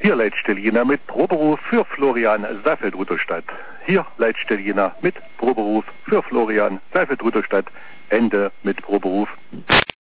Hier Leitstellina mit Proberuf für Florian Seifeld-Rudolstadt. Hier Leitstellina mit Proberuf für Florian Seifeld-Rudolstadt. Ende mit Proberuf.